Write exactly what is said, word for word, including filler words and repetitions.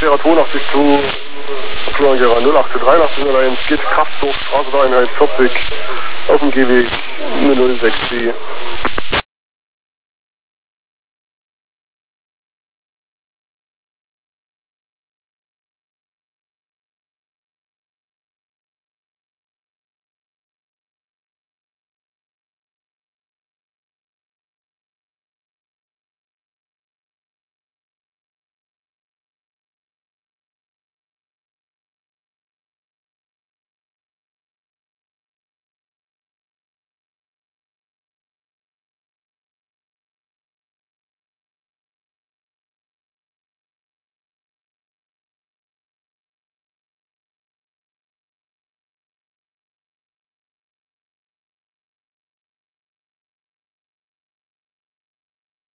Gera zweiundachtzig zu Florian Gera null acht dreiundachtzig null eins, geht Krafthof, Straßeneinheit vierzig, auf dem Gehweg null null sechs B.